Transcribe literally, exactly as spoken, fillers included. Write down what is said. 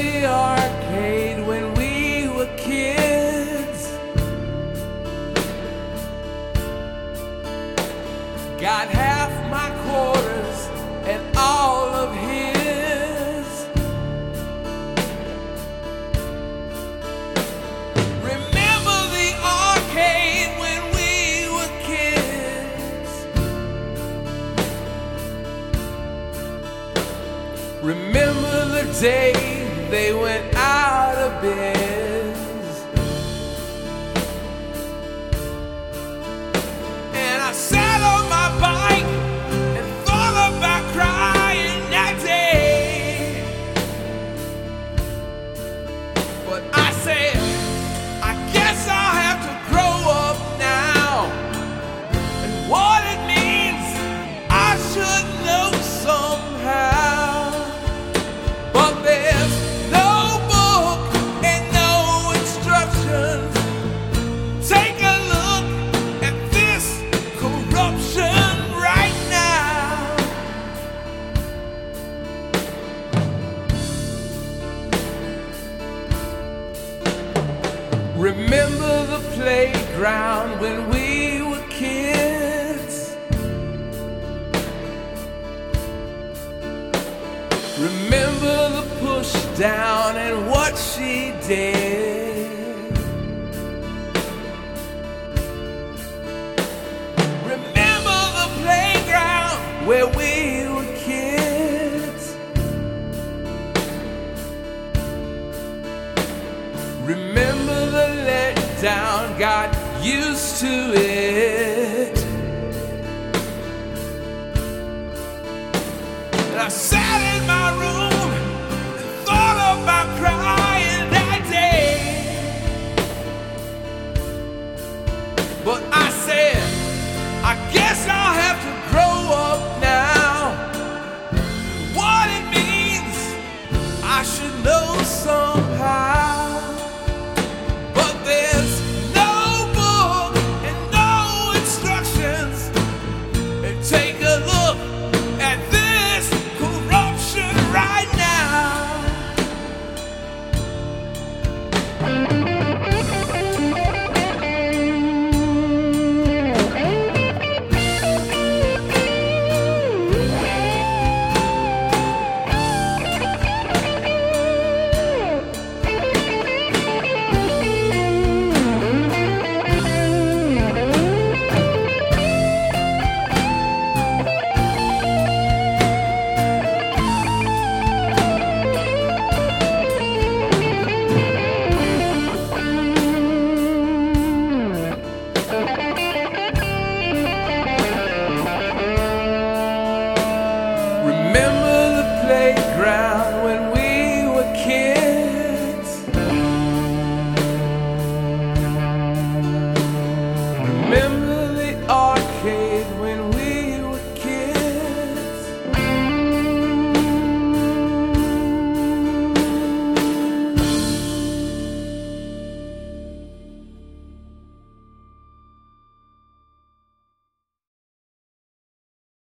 the arcade when we were kids. Got half my quarters and all of his. Remember the arcade when we were kids. Remember the day they went out of biz. And I sat on my bike and thought about crying that day. But I said, I guess I'll have to grow up now. And what it means, I should know somehow. But there's no book and no instructions. Take a look at this corruption right now. Remember the playground when we were kids. Remember the push down and what she did. Remember the playground where we were kids. Remember the letdown, got used to it. And I sat in my room and thought about crying that day. But I said, I guess I'll have to grow up now. What it means, I should know somehow. But there's no book and no instructions. It takes